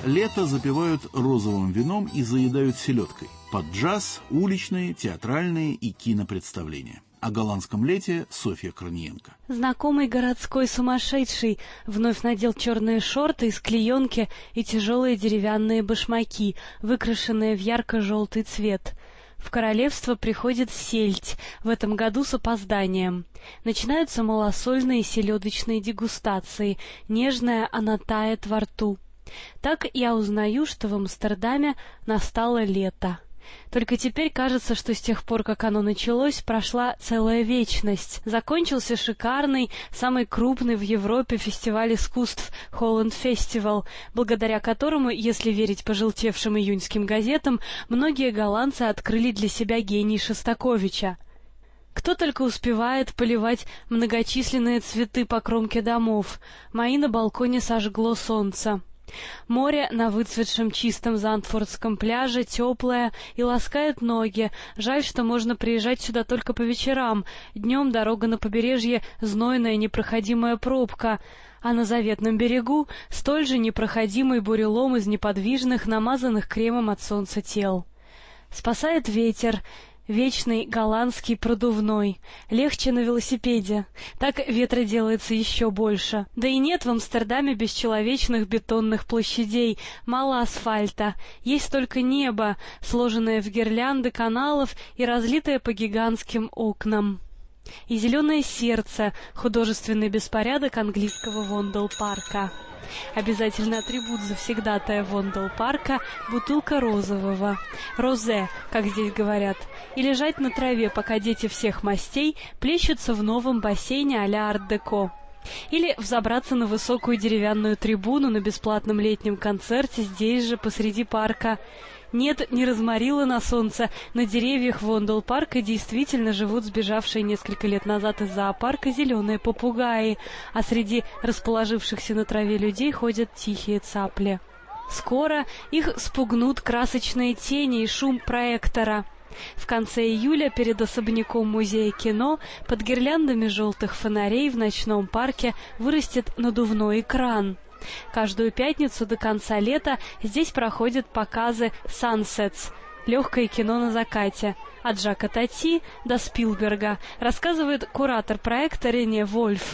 Лето запивают розовым вином и заедают селедкой. Под джаз, уличные, театральные и кинопредставления. О голландском лете Софья Корниенко. Знакомый городской сумасшедший вновь надел черные шорты из клеенки и тяжелые деревянные башмаки, выкрашенные в ярко-желтый цвет. В королевство приходит сельдь, в этом году с опозданием. Начинаются малосольные селедочные дегустации, нежная она тает во рту. Так я узнаю, что в Амстердаме настало лето. Только теперь кажется, что с тех пор, как оно началось, прошла целая вечность. Закончился шикарный, самый крупный в Европе фестиваль искусств Holland Festival, благодаря которому, если верить пожелтевшим июньским газетам, многие голландцы открыли для себя гений Шостаковича. Кто только успевает поливать многочисленные цветы по кромке домов. Мои на балконе сожгло солнце. Море на выцветшем чистом Зандфордском пляже теплое и ласкает ноги. Жаль, что можно приезжать сюда только по вечерам. Днем дорога на побережье знойная непроходимая пробка, а на заветном берегу столь же непроходимый бурелом из неподвижных, намазанных кремом от солнца тел. Спасает ветер. Вечный голландский продувной. Легче на велосипеде. Так ветра делается еще больше. Да и нет в Амстердаме бесчеловечных бетонных площадей, мало асфальта. Есть только небо, сложенное в гирлянды каналов и разлитое по гигантским окнам. И зеленое сердце, художественный беспорядок английского Вондел-парка. Обязательно атрибут завсегдатая Вондел-парка — бутылка розового, розе, как здесь говорят, и лежать на траве, пока дети всех мастей плещутся в новом бассейне а-ля арт-деко. Или взобраться на высокую деревянную трибуну на бесплатном летнем концерте здесь же, посреди парка. Нет, не разморило на солнце. На деревьях Вондел-парка действительно живут сбежавшие несколько лет назад из зоопарка зеленые попугаи, а среди расположившихся на траве людей ходят тихие цапли. Скоро их спугнут красочные тени и шум проектора. В конце июля перед особняком музея кино под гирляндами желтых фонарей в ночном парке вырастет надувной экран. Каждую пятницу до конца лета здесь проходят показы «Sunsets» — легкое кино на закате. От Жака Тати до Спилберга, рассказывает куратор проекта Рене Вольф.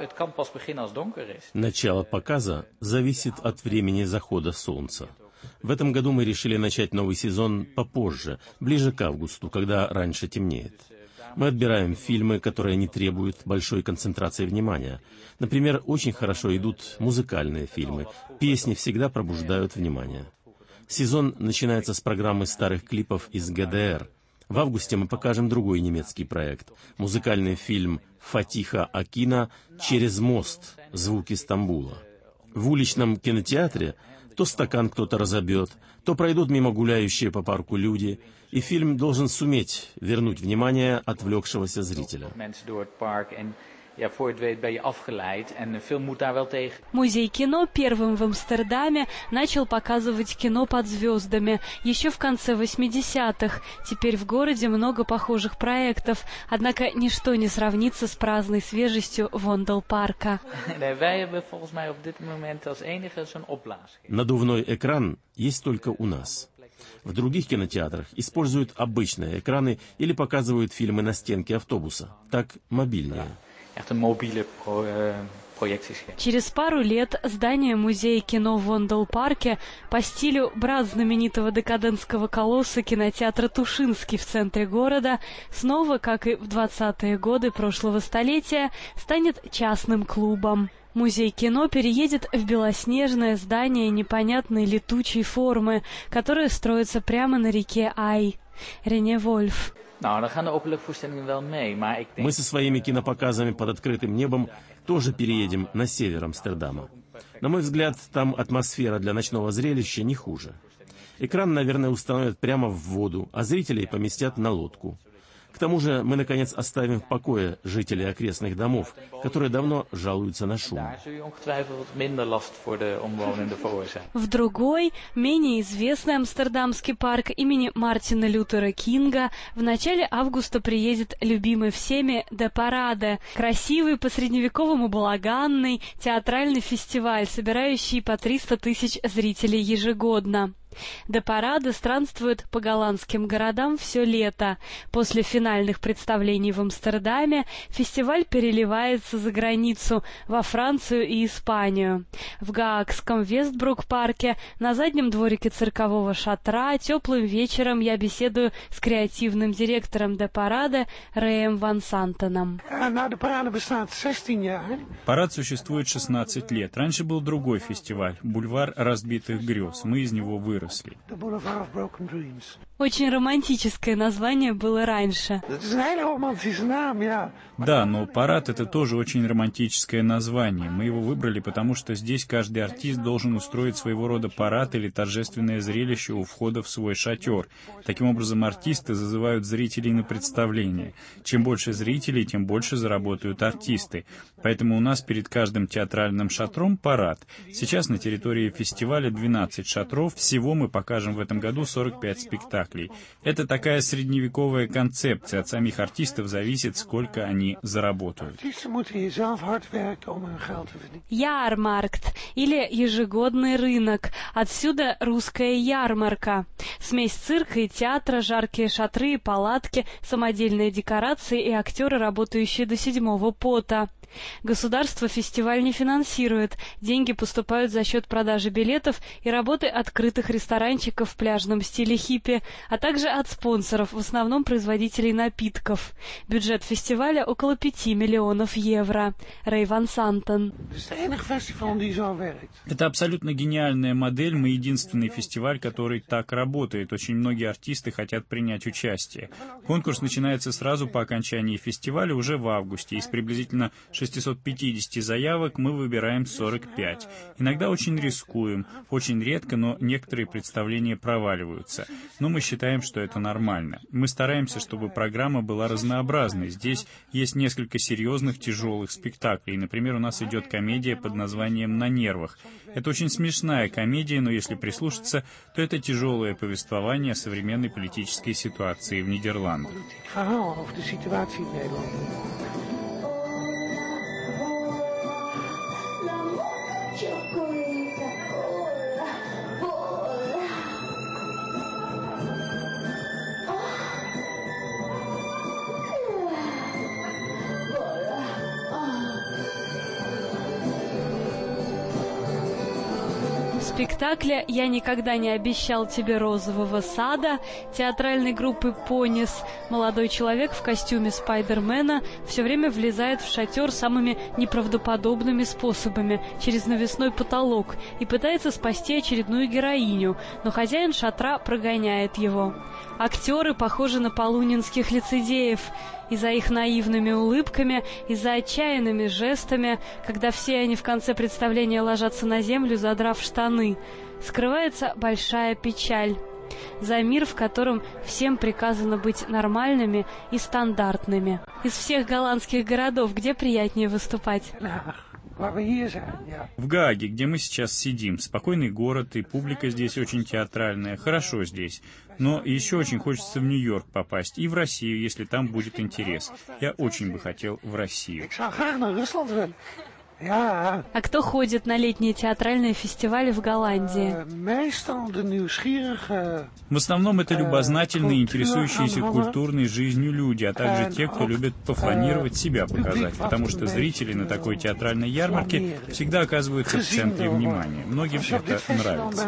Начало показа зависит от времени захода солнца. В этом году мы решили начать новый сезон попозже, ближе к августу, когда раньше темнеет. Мы отбираем фильмы, которые не требуют большой концентрации внимания. Например, очень хорошо идут музыкальные фильмы. Песни всегда пробуждают внимание. Сезон начинается с программы старых клипов из ГДР. В августе мы покажем другой немецкий проект. Музыкальный фильм Фатиха Акина «Через мост. Звуки Стамбула». В уличном кинотеатре то стакан кто-то разобьет, то пройдут мимо гуляющие по парку люди, и фильм должен суметь вернуть внимание отвлекшегося зрителя. Музей кино первым в Амстердаме начал показывать кино под звездами еще в конце 80-х. Теперь в городе много похожих проектов, однако ничто не сравнится с праздной свежестью Вондел-парка. Надувной экран есть только у нас. В других кинотеатрах используют обычные экраны или показывают фильмы на стенке автобуса. Так мобильные. Через пару лет здание музея кино в Вондел-парке по стилю брат знаменитого декадентского колосса кинотеатра Тушинский в центре города снова, как и в 20-е годы прошлого столетия, станет частным клубом. Музей кино переедет в белоснежное здание непонятной летучей формы, которое строится прямо на реке Ай. Рене Вольф. Мы со своими кинопоказами под открытым небом тоже переедем на север Амстердама. На мой взгляд, там атмосфера для ночного зрелища не хуже. Экран, наверное, установят прямо в воду, а зрителей поместят на лодку. К тому же мы, наконец, оставим в покое жителей окрестных домов, которые давно жалуются на шум. В другой, менее известный амстердамский парк имени Мартина Лютера Кинга в начале августа приедет любимый всеми «Де Параде» — красивый, по-средневековому балаганный театральный фестиваль, собирающий по 300 тысяч зрителей ежегодно. «Де Параде» странствует по голландским городам все лето. После финальных представлений в Амстердаме фестиваль переливается за границу, во Францию и Испанию. В гаагском Вестбрук-парке на заднем дворике циркового шатра теплым вечером я беседую с креативным директором «Де Параде» Рэем Ван Сантеном. Парад существует 16 лет. Раньше был другой фестиваль — «Бульвар разбитых грез». Мы из него выросли. Очень романтическое название было раньше. Да, но парад — это тоже очень романтическое название. Мы его выбрали, потому что здесь каждый артист должен устроить своего рода парад или торжественное зрелище у входа в свой шатер. Таким образом, артисты зазывают зрителей на представление. Чем больше зрителей, тем больше заработают артисты. Поэтому у нас перед каждым театральным шатром парад. Сейчас на территории фестиваля 12 шатров. Всего мы покажем в этом году 45 спектаклей. Это такая средневековая концепция. От самих артистов зависит, сколько они заработают. Ярмаркт или ежегодный рынок. Отсюда русская ярмарка. Смесь цирка и театра, жаркие шатры и палатки, самодельные декорации и актеры, работающие до седьмого пота. Государство фестиваль не финансирует. Деньги поступают за счет продажи билетов и работы открытых ресторанчиков в пляжном стиле хиппи, а также от спонсоров, в основном производителей напитков. Бюджет фестиваля около 5 миллионов евро. Рэй Ван Сантен. Это абсолютно гениальная модель. Мы единственный фестиваль, который так работает. Очень многие артисты хотят принять участие. Конкурс начинается сразу по окончании фестиваля, уже в августе. Из приблизительно 650 заявок мы выбираем 45. Иногда очень рискуем, очень редко, но некоторые представления проваливаются. Но мы считаем, что это нормально. Мы стараемся, чтобы программа была разнообразной. Здесь есть несколько серьезных, тяжелых спектаклей. Например, у нас идет комедия под названием «На нервах». Это очень смешная комедия, но если прислушаться, то это тяжелое повествование о современной политической ситуации в Нидерландах. В спектакле «Я никогда не обещал тебе розового сада» театральной группы «Понис» молодой человек в костюме Спайдермена все время влезает в шатер самыми неправдоподобными способами через навесной потолок и пытается спасти очередную героиню, но хозяин шатра прогоняет его. Актеры похожи на полунинских лицедеев, и за их наивными улыбками, и за отчаянными жестами, когда все они в конце представления ложатся на землю, задрав штаны, скрывается большая печаль. За мир, в котором всем приказано быть нормальными и стандартными. Из всех голландских городов где приятнее выступать? В Гааге, где мы сейчас сидим. Спокойный город, и публика здесь очень театральная. Хорошо здесь. Но еще очень хочется в Нью-Йорк попасть. И в Россию, если там будет интерес. Я очень бы хотел в Россию. А кто ходит на летние театральные фестивали в Голландии? В основном это любознательные, интересующиеся культурной жизнью люди, а также те, кто любит пофланировать, себя показать, потому что зрители на такой театральной ярмарке всегда оказываются в центре внимания. Многим это нравится.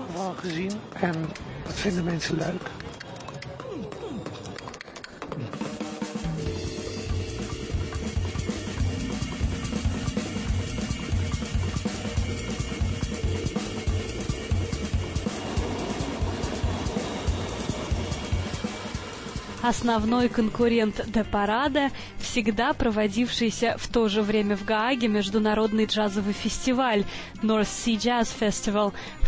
Основной конкурент «Де Параде» всегда проводившийся в то же время в Гааге международный джазовый фестиваль North Sea Jazz Festival,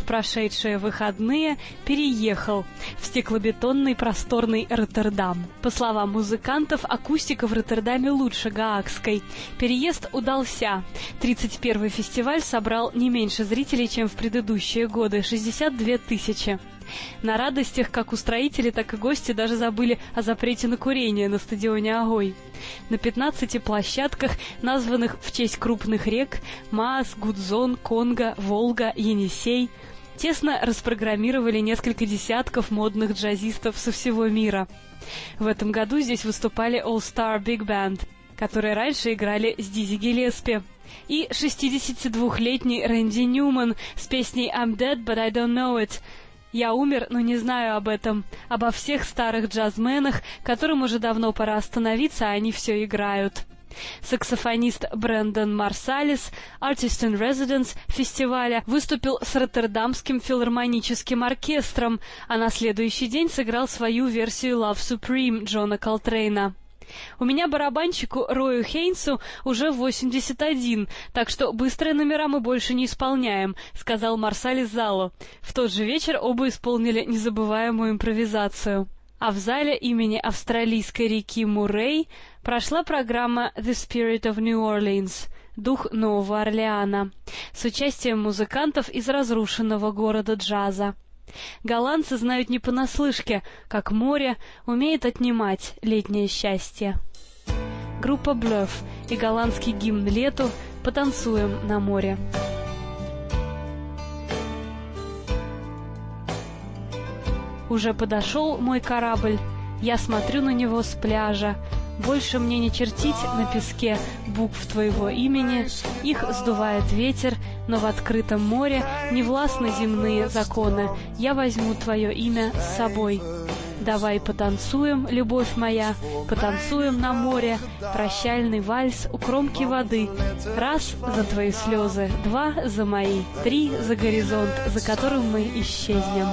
в прошедшие выходные переехал в стеклобетонный просторный Роттердам. По словам музыкантов, акустика в Роттердаме лучше гаагской. Переезд удался. 31-й фестиваль собрал не меньше зрителей, чем в предыдущие годы — 62 тысячи. На радостях как устроители, так и гости даже забыли о запрете на курение на стадионе Агой. На 15 площадках, названных в честь крупных рек — Маас, Гудзон, Конго, Волга, Енисей, тесно распрограммировали несколько десятков модных джазистов со всего мира. В этом году здесь выступали All Star Big Band, которые раньше играли с Дизи Гиллеспи, и 62-летний Рэнди Ньюман с песней «I'm dead, but I don't know it». «Я умер, но не знаю об этом», обо всех старых джазменах, которым уже давно пора остановиться, а они все играют. Саксофонист Брэндон Марсалис, Artist in Residence фестиваля, выступил с Роттердамским филармоническим оркестром, а на следующий день сыграл свою версию Love Supreme Джона Колтрейна. «У меня барабанщику Рою Хейнсу уже 81, так что быстрые номера мы больше не исполняем», — сказал Марсалис залу. В тот же вечер оба исполнили незабываемую импровизацию. А в зале имени австралийской реки Муррей прошла программа «The Spirit of New Orleans» — «Дух Нового Орлеана» с участием музыкантов из разрушенного города джаза. Голландцы знают не понаслышке, как море умеет отнимать летнее счастье. Группа Блёф и голландский гимн лету «Потанцуем на море». Уже подошел мой корабль, я смотрю на него с пляжа. Больше мне не чертить на песке букв твоего имени, их сдувает ветер, но в открытом море не властны земные законы. Я возьму твое имя с собой. Давай потанцуем, любовь моя, потанцуем на море, прощальный вальс у кромки воды. Раз за твои слезы, два за мои, три за горизонт, за которым мы исчезнем.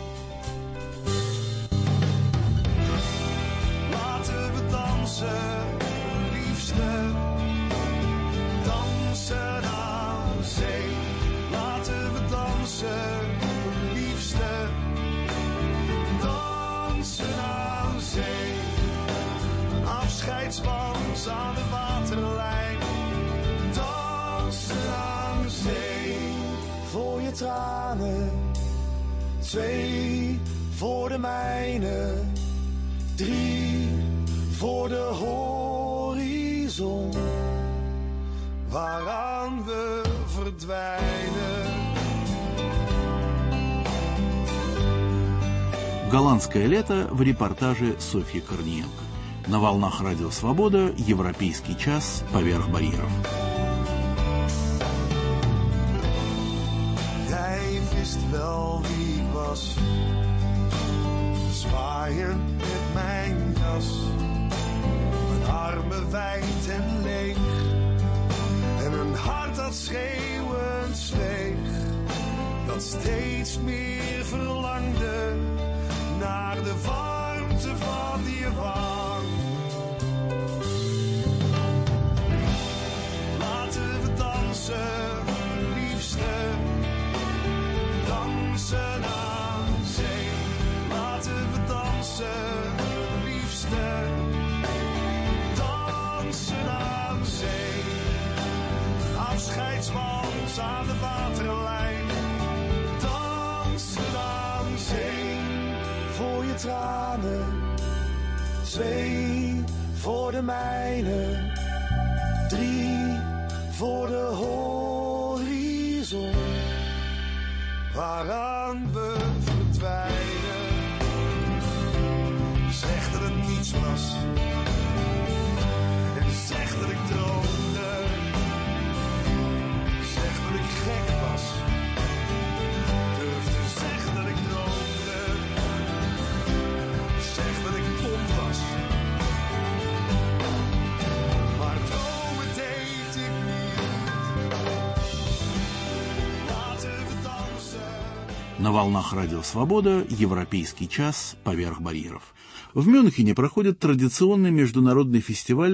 Afscheidswans aan de waterlijn, dansen aan zee. Voor je tranen, 2 voor de mijne, 3 voor de horizon, waaraan we verdwijnen. Голландское лето в репортаже Софьи Корниенко. На волнах Радио Свобода, Европейский час поверх барьеров. Jij wist wel wie ik was, zwaaiend met mijn jas, mijn armen wijd en leeg, en een hart dat schreeuwend zweeg, dat steeds meer verlangde naar de warmte van je wang. Laten we dansen, liefste, dansen aan zee. Laten we dansen, liefste, dansen aan zee. Afscheidswals aan de waterlijn, dansen aan zee. Voor je tranen, 2 voor de mijne, 3 voor de horizon, waaraan we verdwijnen. Zeg dat het niets was, en zeg dat ik droomde. Zeg dat ik gek was, durf te zeggen dat ik droomde. Zeg dat ik dom was, maar dromen deed ik niet. Laten we dansen. На волнах Радио Свобода, Европейский час поверх барьеров. В Мюнхене проходит традиционный международный фестиваль